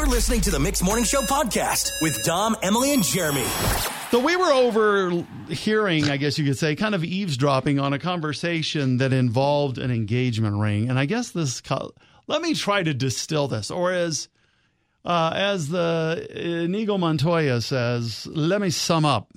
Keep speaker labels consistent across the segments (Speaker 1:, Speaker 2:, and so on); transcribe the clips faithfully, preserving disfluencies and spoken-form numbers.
Speaker 1: You're listening to the Mixed Morning Show podcast with Dom, Emily, and Jeremy.
Speaker 2: So we were overhearing, I guess you could say, kind of eavesdropping on a conversation that involved an engagement ring. And I guess this, let me try to distill this. Or as uh, as the Inigo Montoya says, let me sum up.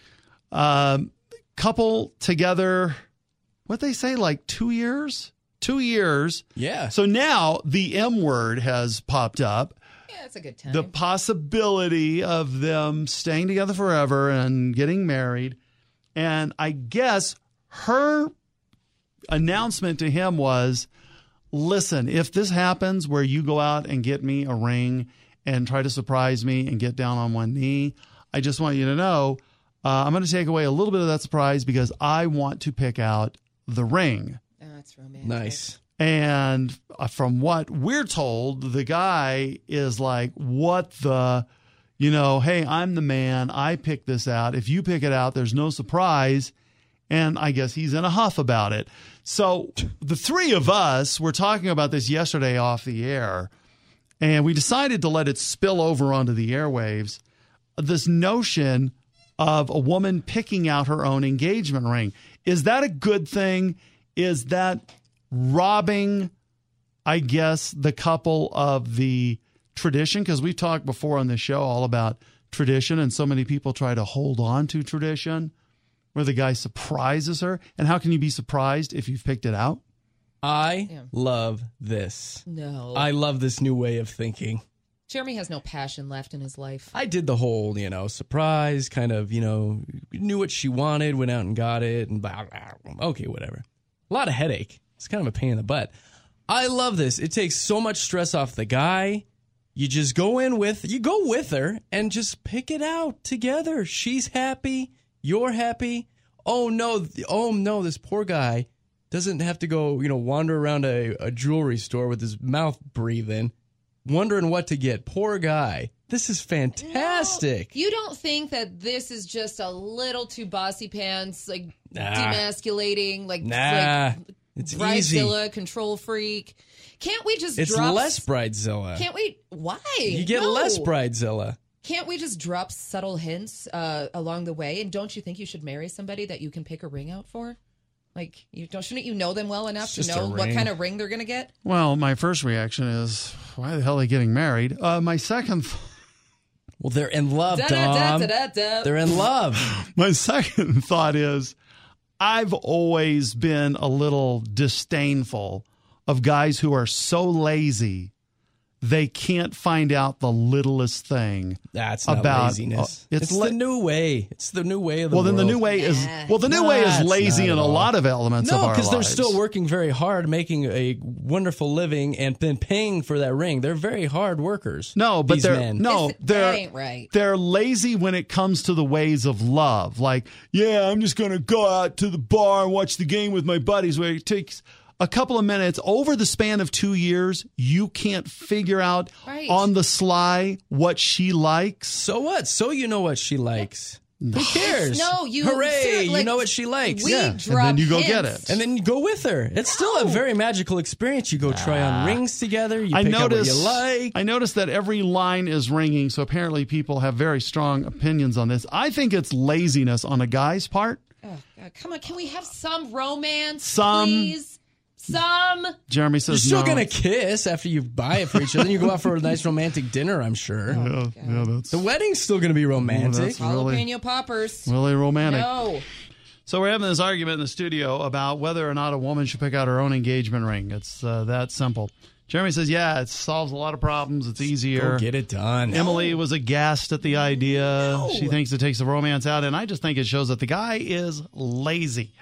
Speaker 2: Uh, couple together, what they say, like two years? Two years.
Speaker 3: Yeah.
Speaker 2: So now the M word has popped up.
Speaker 4: Yeah, that's a good time.
Speaker 2: The possibility of them staying together forever and getting married. And I guess her announcement to him was, listen, if this happens where you go out and get me a ring and try to surprise me and get down on one knee, I just want you to know uh, I'm going to take away a little bit of that surprise because I want to pick out the ring.
Speaker 4: Oh, that's romantic.
Speaker 3: Nice.
Speaker 2: And from what we're told, the guy is like, what the, you know, hey, I'm the man. I picked this out. If you pick it out, there's no surprise. And I guess he's in a huff about it. So the three of us were talking about this yesterday off the air, and we decided to let it spill over onto the airwaves. This notion of a woman picking out her own engagement ring. Is that a good thing? Is that robbing, I guess, the couple of the tradition? Because we've talked before on this show all about tradition, and so many people try to hold on to tradition where the guy surprises her. And how can you be surprised if you've picked it out?
Speaker 3: I
Speaker 4: Yeah.
Speaker 3: love this.
Speaker 4: No.
Speaker 3: I love this new way of thinking.
Speaker 4: Jeremy has no passion left in his life.
Speaker 3: I did the whole, you know, surprise kind of, you know, knew what she wanted, went out and got it, and blah, blah, blah. Okay, whatever. A lot of headache. It's kind of a pain in the butt. I love this. It takes so much stress off the guy. You just go in with, you go with her and just pick it out together. She's happy. You're happy. Oh, no. Oh, no. This poor guy doesn't have to go, you know, wander around a, a jewelry store with his mouth breathing, wondering what to get. Poor guy. This is fantastic.
Speaker 4: No, you don't think that this is just a little too bossy pants, like
Speaker 3: Nah.
Speaker 4: demasculating, like,
Speaker 3: Nah.
Speaker 4: like
Speaker 3: It's
Speaker 4: Bridezilla,
Speaker 3: easy.
Speaker 4: control freak? Can't we just
Speaker 3: It's
Speaker 4: drop...
Speaker 3: less Bridezilla.
Speaker 4: Can't we... Why?
Speaker 3: You get
Speaker 4: No.
Speaker 3: less Bridezilla.
Speaker 4: Can't we just drop subtle hints uh, along the way? And don't you think you should marry somebody that you can pick a ring out for? Like, you don't shouldn't you know them well enough
Speaker 3: It's
Speaker 4: to
Speaker 3: just a
Speaker 4: know what
Speaker 3: ring.
Speaker 4: kind of ring they're going to get?
Speaker 2: Well, my first reaction is, why the hell are they getting married? Uh, my second... Th-
Speaker 3: Well, they're in love, Dom.
Speaker 4: Da-da-da-da-da-da.
Speaker 3: They're in love.
Speaker 2: My second thought is, I've always been a little disdainful of guys who are so lazy they can't find out the littlest thing.
Speaker 3: That's not
Speaker 2: about
Speaker 3: laziness.
Speaker 2: uh,
Speaker 3: it's
Speaker 2: la-
Speaker 3: the new way. It's the new way of the
Speaker 2: well,
Speaker 3: world.
Speaker 2: then the new way is
Speaker 4: Nah.
Speaker 2: well, the new way is
Speaker 3: Nah, it's
Speaker 2: lazy
Speaker 3: not
Speaker 2: in
Speaker 3: at
Speaker 2: a
Speaker 3: all.
Speaker 2: lot of elements of
Speaker 3: No,
Speaker 2: our
Speaker 3: because they're
Speaker 2: lives.
Speaker 3: still working very hard, making a wonderful living, and then paying for that ring. They're very hard workers.
Speaker 2: No, but
Speaker 3: these
Speaker 2: they're
Speaker 3: men.
Speaker 2: no,
Speaker 4: This- that
Speaker 2: they're
Speaker 4: ain't right.
Speaker 2: they're lazy when it comes to the ways of love. Like, yeah, I'm just gonna go out to the bar and watch the game with my buddies. Where it takes a couple of minutes over the span of two years, you can't figure out
Speaker 4: Right.
Speaker 2: on the sly what she likes.
Speaker 3: So what? So you know what she likes. Who cares?
Speaker 4: No, you...
Speaker 3: Hooray!
Speaker 4: ser-
Speaker 3: you
Speaker 4: like,
Speaker 3: know what she likes.
Speaker 4: We
Speaker 2: Yeah, and
Speaker 4: drop
Speaker 2: then you go get
Speaker 4: hints.
Speaker 2: it.
Speaker 3: And then you go with her. It's still a very magical experience. You go try on rings together. You
Speaker 2: I
Speaker 3: pick
Speaker 2: notice.
Speaker 3: out what you like.
Speaker 2: I noticed that every line is ringing, so apparently people have very strong opinions on this. I think it's laziness on a guy's part.
Speaker 4: Oh, God, come on, can we have some romance,
Speaker 2: Some.
Speaker 4: please? Some.
Speaker 2: Jeremy
Speaker 3: You're
Speaker 2: says
Speaker 3: still
Speaker 2: no.
Speaker 3: gonna kiss after you buy it for each other. You go out for a nice romantic dinner, I'm sure.
Speaker 2: Yeah, yeah, that's
Speaker 3: The wedding's still gonna be romantic.
Speaker 2: that's- Really?
Speaker 4: Jalapeno poppers.
Speaker 2: really romantic.
Speaker 4: No.
Speaker 2: So we're having this argument in the studio about whether or not a woman should pick out her own engagement ring. It's uh, that simple. Jeremy says, yeah, it solves a lot of problems. It's easier.
Speaker 3: Go get it done.
Speaker 2: Emily was aghast at the idea. She thinks it takes the romance out, and I just think it shows that the guy is lazy.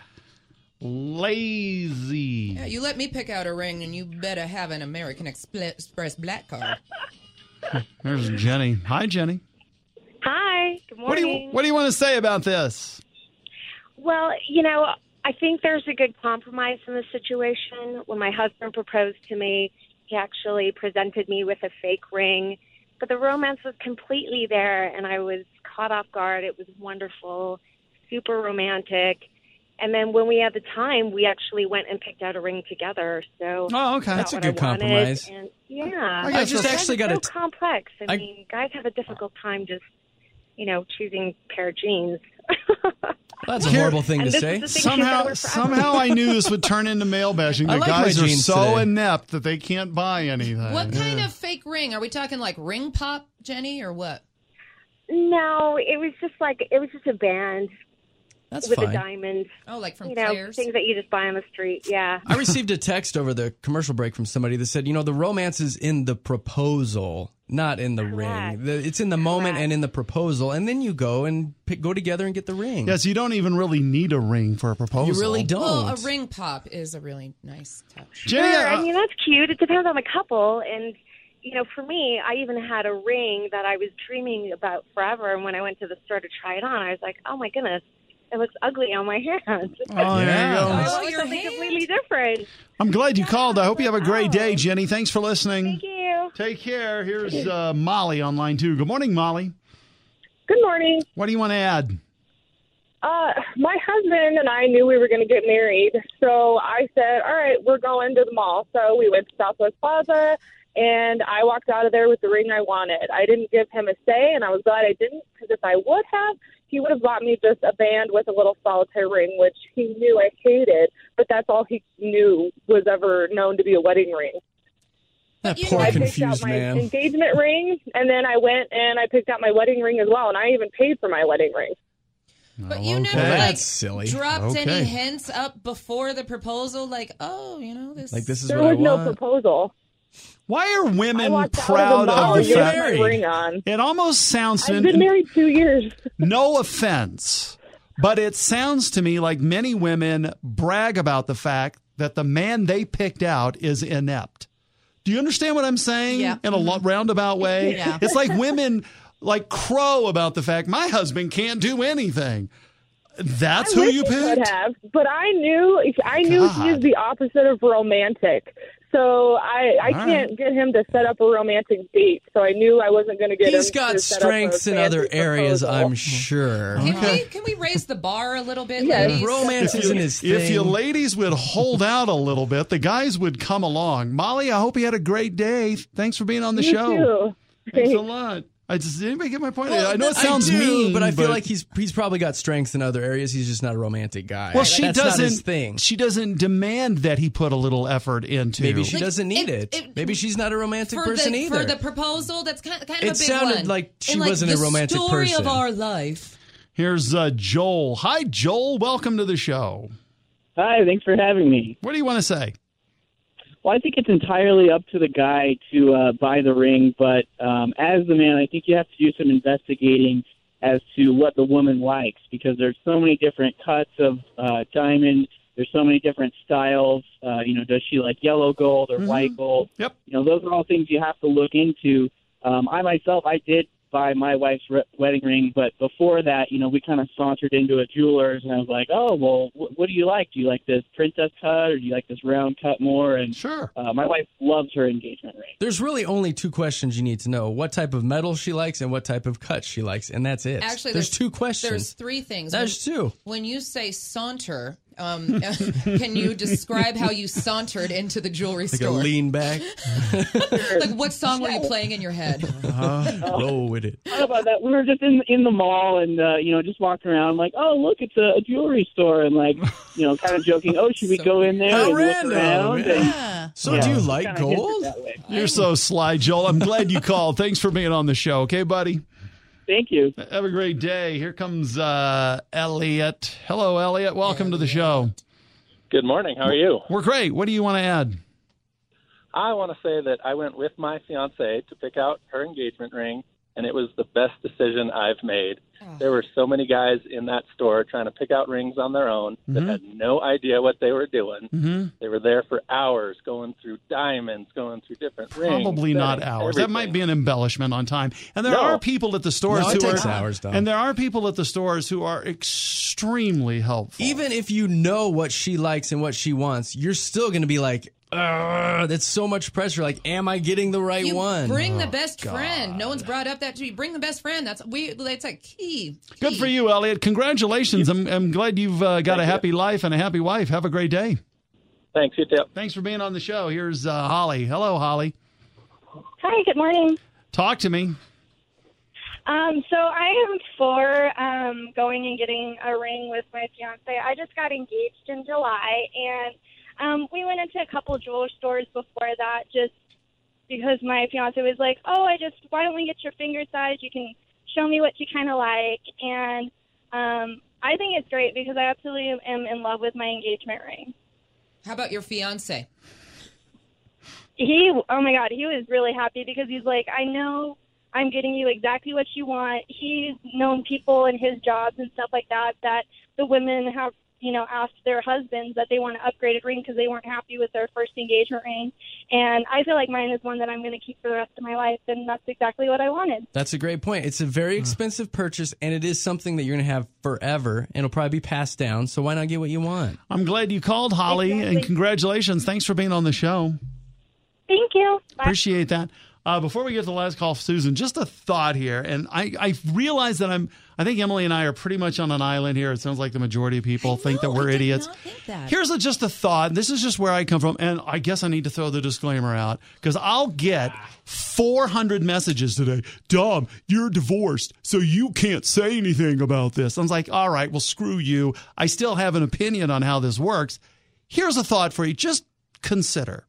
Speaker 2: Lazy.
Speaker 4: Yeah, you let me pick out a ring, and you better have an American Expl- Express black card.
Speaker 2: There's Jenny. Hi, Jenny.
Speaker 5: Hi, good morning.
Speaker 2: What do you What do you want to say about this?
Speaker 5: Well, you know, I think there's a good compromise in this situation. When my husband proposed to me, he actually presented me with a fake ring, but the romance was completely there, and I was caught off guard. It was wonderful, super romantic. And then when we had the time, we actually went and picked out a ring together. So
Speaker 2: Oh, okay.
Speaker 5: I got
Speaker 3: That's a
Speaker 5: what
Speaker 3: good
Speaker 5: I wanted,
Speaker 3: compromise.
Speaker 5: And yeah, Yeah.
Speaker 2: I guess
Speaker 3: just
Speaker 2: that's-
Speaker 3: actually
Speaker 5: Guys are
Speaker 3: got
Speaker 5: so
Speaker 3: a-
Speaker 5: complex. I,
Speaker 3: I-
Speaker 5: mean, guys have a difficult time just, you know, choosing a pair of jeans.
Speaker 3: Well, that's a
Speaker 2: Here-
Speaker 3: horrible thing
Speaker 5: And
Speaker 3: to
Speaker 5: this
Speaker 3: say.
Speaker 5: is the thing-
Speaker 2: Somehow,
Speaker 5: forever.
Speaker 2: somehow I knew this would turn into male bashing.
Speaker 3: I
Speaker 2: The
Speaker 3: like my
Speaker 2: guys are
Speaker 3: jeans
Speaker 2: so
Speaker 3: today.
Speaker 2: inept that they can't buy anything.
Speaker 4: What kind of fake ring? Are we talking like ring pop, Jenny, or what?
Speaker 5: No, it was just like, it was just a band
Speaker 3: That's
Speaker 5: with a
Speaker 3: fine.
Speaker 5: diamond.
Speaker 4: Oh, like from
Speaker 5: You know,
Speaker 4: Claire's?
Speaker 5: things that you just buy on the street. Yeah.
Speaker 3: I received a text over the commercial break from somebody that said, you know, the romance is in the proposal, not in the
Speaker 5: Correct.
Speaker 3: ring. The, it's in the moment
Speaker 5: Correct.
Speaker 3: and in the proposal, and then you go and pick, go together and get the ring.
Speaker 2: Yes, you don't even really need a ring for a proposal.
Speaker 3: You really don't.
Speaker 4: Well, a ring pop is a really nice touch.
Speaker 2: Jenny,
Speaker 5: Sure.
Speaker 2: I-
Speaker 5: I mean, that's cute. It depends on the couple. And, you know, for me, I even had a ring that I was dreaming about forever. And when I went to the store to try it on, I was like, oh, my goodness, it looks ugly on my hand.
Speaker 2: Oh, there you
Speaker 3: Yeah.
Speaker 2: go.
Speaker 5: I
Speaker 4: Oh,
Speaker 5: want
Speaker 4: your
Speaker 5: something
Speaker 4: hand.
Speaker 5: completely different.
Speaker 2: I'm glad you called. I hope you have a great day, Jenny. Thanks for listening.
Speaker 5: Thank you.
Speaker 2: Take care. Here's uh, Molly on line two. Good morning, Molly.
Speaker 6: Good morning.
Speaker 2: What do you want to add?
Speaker 6: Uh, my husband and I knew we were going to get married, so I said, all right, we're going to the mall. So we went to Southwest Plaza, and I walked out of there with the ring I wanted. I didn't give him a say, and I was glad I didn't, because if I would have, he would have bought me just a band with a little solitaire ring, which he knew I hated, but that's all he knew was ever known to be a wedding ring.
Speaker 3: that
Speaker 4: you
Speaker 3: poor
Speaker 4: know-
Speaker 6: I picked
Speaker 3: confused
Speaker 6: out my
Speaker 3: man.
Speaker 6: engagement ring, and then I went and I picked out my wedding ring as well, and I even paid for my wedding ring.
Speaker 4: But you
Speaker 2: Okay.
Speaker 4: never
Speaker 3: Well,
Speaker 4: like
Speaker 3: that's silly.
Speaker 4: dropped
Speaker 2: Okay.
Speaker 4: any hints up before the proposal, like, oh, you know, this.
Speaker 3: Like, this is
Speaker 6: There
Speaker 3: what I
Speaker 6: was no
Speaker 3: want.
Speaker 6: proposal.
Speaker 2: Why are
Speaker 6: I
Speaker 2: women
Speaker 6: walked
Speaker 2: proud
Speaker 6: out of the mall
Speaker 2: of the
Speaker 3: you're
Speaker 6: with
Speaker 2: fact?
Speaker 6: my
Speaker 3: married.
Speaker 6: ring on.
Speaker 2: It almost sounds
Speaker 6: I've been married two years.
Speaker 2: no offense, but it sounds to me like many women brag about the fact that the man they picked out is inept. Do you understand what I'm saying?
Speaker 4: Yeah.
Speaker 2: In a lo- roundabout way?
Speaker 4: Yeah.
Speaker 2: It's like women like crow about the fact my husband can't do anything. That's
Speaker 6: I
Speaker 2: who
Speaker 6: wish
Speaker 2: you
Speaker 6: he could
Speaker 2: picked?
Speaker 6: have, but I knew I knew he
Speaker 2: God.
Speaker 6: is the opposite of romantic. So I, I
Speaker 2: All
Speaker 6: can't
Speaker 2: right.
Speaker 6: get him to set up a romantic date. So I knew I wasn't going to get him.
Speaker 3: He's got
Speaker 6: to set up a
Speaker 3: strengths in
Speaker 6: fancy
Speaker 3: other areas,
Speaker 6: proposal.
Speaker 3: I'm sure.
Speaker 4: Can we can we raise the bar a little bit,
Speaker 6: Yes.
Speaker 4: ladies?
Speaker 3: Romance
Speaker 2: If
Speaker 3: isn't
Speaker 2: you,
Speaker 3: his thing.
Speaker 2: if you ladies would hold out a little bit, the guys would come along. Molly, I hope you had a great day. Thanks for being on the
Speaker 6: You
Speaker 2: show.
Speaker 6: too.
Speaker 2: Thanks a lot. I just, did anybody get my point?
Speaker 3: Well,
Speaker 2: I know it
Speaker 3: I
Speaker 2: sounds
Speaker 3: do,
Speaker 2: mean,
Speaker 3: but I feel like he's he's probably got strengths in other areas. He's just not a romantic guy.
Speaker 2: well, she
Speaker 3: That's
Speaker 2: doesn't.
Speaker 3: not his thing.
Speaker 2: She doesn't demand that he put a little effort into.
Speaker 3: Maybe she
Speaker 4: Like,
Speaker 3: doesn't need
Speaker 4: it-
Speaker 3: it.
Speaker 4: it-
Speaker 3: Maybe she's not a romantic
Speaker 4: for
Speaker 3: person
Speaker 4: the,
Speaker 3: either.
Speaker 4: For the proposal, that's kind, kind of
Speaker 3: It
Speaker 4: a big
Speaker 3: sounded
Speaker 4: one.
Speaker 3: like she
Speaker 4: And, like,
Speaker 3: wasn't a
Speaker 4: the
Speaker 3: romantic
Speaker 4: story
Speaker 3: person.
Speaker 4: of our life.
Speaker 2: Here's uh, Joel. Hi, Joel. Welcome to the show.
Speaker 7: Hi, thanks for having me.
Speaker 2: What do you want to say?
Speaker 7: Well, I think it's entirely up to the guy to uh, buy the ring, but um, as the man, I think you have to do some investigating as to what the woman likes, because there's so many different cuts of uh, diamond. There's so many different styles. Uh, you know, does she like yellow gold or white gold?
Speaker 2: Yep.
Speaker 7: You know, those are all things you have to look into. Um, I myself, I did buy my wife's re- wedding ring, but before that, you know, we kind of sauntered into a jeweler's, and I was like, oh, well, wh- what do you like? Do you like this princess cut, or do you like this round cut more? And
Speaker 2: Sure.
Speaker 7: uh, my wife loves her engagement ring.
Speaker 3: There's really only two questions you need to know: what type of metal she likes and what type of cut she likes, and that's it.
Speaker 4: Actually,
Speaker 3: there's,
Speaker 4: there's
Speaker 3: two questions.
Speaker 4: There's three things.
Speaker 3: There's
Speaker 4: when,
Speaker 3: two.
Speaker 4: When you say saunter, um, can you describe how you sauntered into the jewelry
Speaker 3: Like a
Speaker 4: store?
Speaker 3: lean back.
Speaker 4: Like, what song were you playing in your head?
Speaker 3: Uh, roll with it.
Speaker 7: How about that? We were just in in the mall and, uh, you know, just walking around like, oh, look, it's a, a jewelry store. And, like, you know, kind of joking, oh, should we
Speaker 4: So
Speaker 7: go in there
Speaker 3: How
Speaker 7: and
Speaker 3: random,
Speaker 7: look around?
Speaker 3: yeah.
Speaker 7: And,
Speaker 4: Yeah.
Speaker 3: So,
Speaker 7: yeah,
Speaker 3: do you
Speaker 7: just
Speaker 3: like
Speaker 7: kinda hit it
Speaker 3: gold?
Speaker 7: that way.
Speaker 2: You're so sly, Joel. I'm glad you called. Thanks for being on the show. Okay, buddy?
Speaker 7: Thank you.
Speaker 2: Have a great day. Here comes uh, Elliot. Hello, Elliot. Welcome to the show.
Speaker 8: Good morning. How are you?
Speaker 2: We're great. What do you want to add?
Speaker 8: I want to say that I went with my fiance to pick out her engagement ring, and it was the best decision I've made. There were so many guys in that store trying to pick out rings on their own that had no idea what they were doing.
Speaker 2: Mm-hmm.
Speaker 8: They were there for hours going through diamonds, going through different rings.
Speaker 2: Probably not
Speaker 8: settings,
Speaker 2: hours. That might
Speaker 8: everything.
Speaker 2: be an embellishment on time. And there
Speaker 8: No.
Speaker 2: are people at the stores
Speaker 3: No, it
Speaker 2: who
Speaker 3: takes
Speaker 2: are
Speaker 3: hours, Dom.
Speaker 2: and there are people at the stores who are extremely helpful.
Speaker 3: Even if you know what she likes and what she wants, you're still going to be like, Ugh, that's so much pressure. Like, am I getting the right
Speaker 4: You
Speaker 3: one?
Speaker 4: bring the best friend. No one's brought up that to you. Bring the best friend. That's we. It's like key.
Speaker 2: Good
Speaker 4: key.
Speaker 2: for you, Elliot. Congratulations. I'm, I'm glad you've uh, got a happy life and a happy wife. Have a great day.
Speaker 8: Thanks, you too.
Speaker 2: Thanks for being on the show. Here's uh, Holly. Hello, Holly.
Speaker 9: Hi, good morning.
Speaker 2: Talk to me.
Speaker 9: Um, so I am for um, going and getting a ring with my fiance. I just got engaged in July, and um, we went into a couple of jewelry stores before that just because my fiance was like, oh, I just, why don't we get your finger size? You can show me what you kind of like. And um, I think it's great because I absolutely am in love with my engagement ring.
Speaker 4: How about your fiance?
Speaker 9: He, oh my God, he was really happy because he's like, I know I'm getting you exactly what you want. He's known people in his jobs and stuff like that, that the women have, you know, asked their husbands that they want an upgraded ring because they weren't happy with their first engagement ring. And I feel like mine is one that I'm going to keep for the rest of my life, and that's exactly what I wanted.
Speaker 3: That's a great point. It's a very expensive purchase, and it is something that you're going to have forever, and it'll probably be passed down, so why not get what you want?
Speaker 2: I'm glad you called, Holly,
Speaker 9: Exactly.
Speaker 2: and congratulations. Thanks for being on the show.
Speaker 9: Thank you. Bye.
Speaker 2: Appreciate that. Uh, before we get to the last call, Susan, just a thought here. And I, I realize that I'm, I think Emily and I are pretty much on an island here. It sounds like the majority of people think that we're
Speaker 4: I did
Speaker 2: idiots.
Speaker 4: not think that.
Speaker 2: Here's a, just a thought. This is just where I come from. And I guess I need to throw the disclaimer out because I'll get four hundred messages today. Dom, you're divorced, so you can't say anything about this. I was like, all right, well, screw you. I still have an opinion on how this works. Here's a thought for you. Just consider.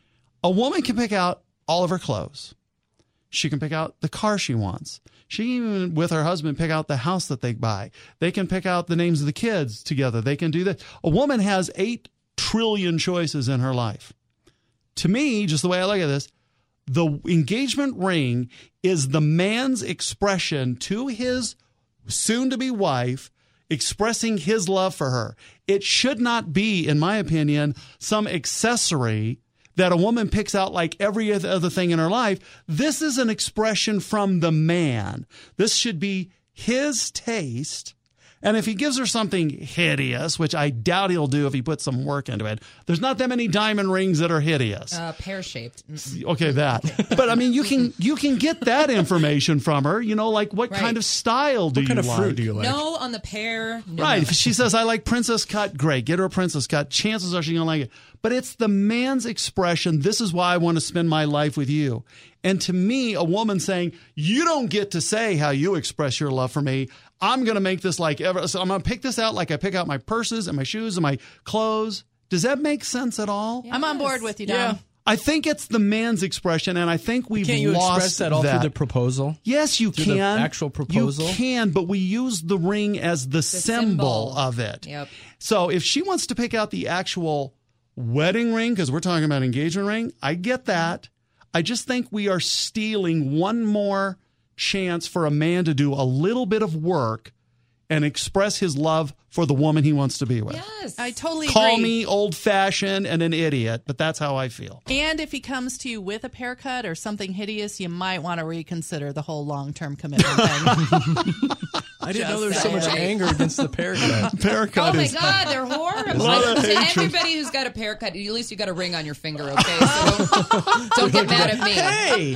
Speaker 2: A woman can pick out all of her clothes. She can pick out the car she wants. She can even, with her husband, pick out the house that they buy. They can pick out the names of the kids together. They can do that. A woman has eight trillion choices in her life. To me, just the way I look at this, the engagement ring is the man's expression to his soon-to-be wife, expressing his love for her. It should not be, in my opinion, some accessory that a woman picks out like every other thing in her life. This is an expression from the man. This should be his taste. And if he gives her something hideous, which I doubt he'll do if he puts some work into it, there's not that many diamond rings that are hideous.
Speaker 4: Uh, pear-shaped.
Speaker 2: Okay, that. But I mean, you can you can get that information from her. You know, like what
Speaker 4: Right.
Speaker 2: kind of style do
Speaker 3: What
Speaker 2: you
Speaker 3: kind of
Speaker 2: like?
Speaker 3: fruit do you like?
Speaker 4: No on the pear. No,
Speaker 2: Right.
Speaker 4: no.
Speaker 2: If she says, I like princess cut, great. Get her a princess cut. Chances are she's going to like it. But it's the man's expression. This is why I want to spend my life with you. And to me, a woman saying, you don't get to say how you express your love for me. I'm going to make this like ever. So I'm going to pick this out like I pick out my purses and my shoes and my clothes. Does that make sense at all?
Speaker 10: I'm on board with you, Dom.
Speaker 3: Yeah.
Speaker 2: I think it's the man's expression, and I think we've
Speaker 3: Can't you
Speaker 2: lost
Speaker 3: express that all through the proposal?
Speaker 2: Yes, you
Speaker 3: Through
Speaker 2: can.
Speaker 3: the actual proposal?
Speaker 2: You can, but we use the ring as the, symbol,
Speaker 4: symbol.
Speaker 2: of it.
Speaker 4: Yep.
Speaker 2: So if she wants to pick out the actual wedding ring, because we're talking about engagement ring, I get that. I just think we are stealing one more chance for a man to do a little bit of work and express his love for the woman he wants to be with.
Speaker 4: Yes.
Speaker 10: I totally
Speaker 2: Call
Speaker 10: agree.
Speaker 2: me old-fashioned and an idiot, but that's how I feel.
Speaker 10: And if he comes to you with a haircut or something hideous, you might want to reconsider the whole long-term commitment thing.
Speaker 3: I didn't
Speaker 10: Just
Speaker 3: know there was so much
Speaker 10: saying.
Speaker 3: anger against the pear cut.
Speaker 2: Haircut
Speaker 4: Oh my
Speaker 2: is
Speaker 4: God, they're horrible.
Speaker 2: lot of
Speaker 4: To
Speaker 2: hatred.
Speaker 4: everybody who's got a pear cut, at least you got a ring on your finger, okay? So don't, don't get mad at me.
Speaker 2: Hey!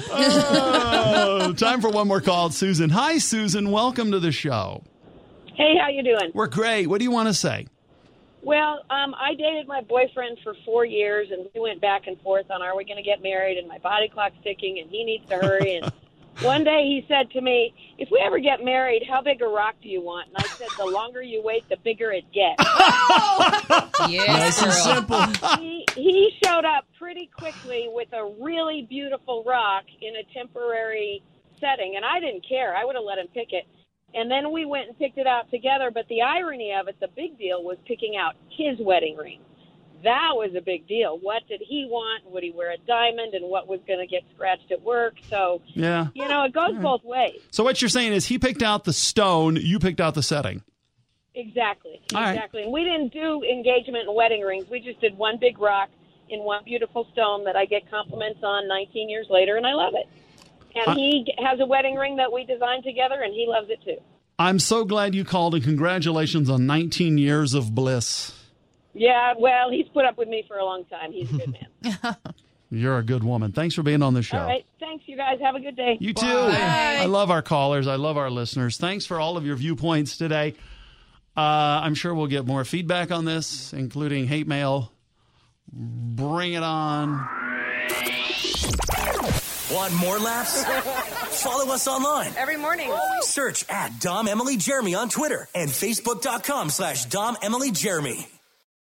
Speaker 2: Oh, time for one more call. It's Susan. Hi, Susan. Welcome to the show.
Speaker 6: Hey, how you doing?
Speaker 2: We're great. What do you want to say?
Speaker 6: Well, um, I dated my boyfriend for four years, and we went back and forth on are we going to get married, and my body clock's ticking, and he needs to hurry. And one day he said to me, if we ever get married, how big a rock do you want? And I said, the longer you wait, the bigger it gets.
Speaker 4: Yes,
Speaker 3: Nice and
Speaker 4: girl.
Speaker 3: simple.
Speaker 6: he, he showed up pretty quickly with a really beautiful rock in a temporary setting, and I didn't care. I would have let him pick it. And then we went and picked it out together. But the irony of it, the big deal, was picking out his wedding ring. That was a big deal. What did he want? Would he wear a diamond? And what was going to get scratched at work? So,
Speaker 2: Yeah.
Speaker 6: you know, it goes both ways.
Speaker 2: So what you're saying is he picked out the stone, you picked out the setting.
Speaker 6: Exactly.
Speaker 2: All right.
Speaker 6: Exactly. And we didn't do engagement and wedding rings. We just did one big rock in one beautiful stone that I get compliments on nineteen years later, and I love it. And
Speaker 2: Uh,
Speaker 6: he has a wedding ring that we designed together, and he loves it too.
Speaker 2: I'm so glad you called, and congratulations on nineteen years of bliss.
Speaker 6: Yeah, well, he's put up with me for a long time. He's a good man.
Speaker 2: You're a good woman. Thanks for being on the show.
Speaker 6: All right. Thanks, you guys. Have a good day.
Speaker 2: You too. I love our callers. I love our listeners. Thanks for all of your viewpoints today. Uh, I'm sure we'll get more feedback on this, including hate mail. Bring it on.
Speaker 1: Want more laughs? Follow us online.
Speaker 11: Every morning.
Speaker 1: Search at Dom Emily Jeremy on Twitter and Facebook.com slash Dom Emily Jeremy.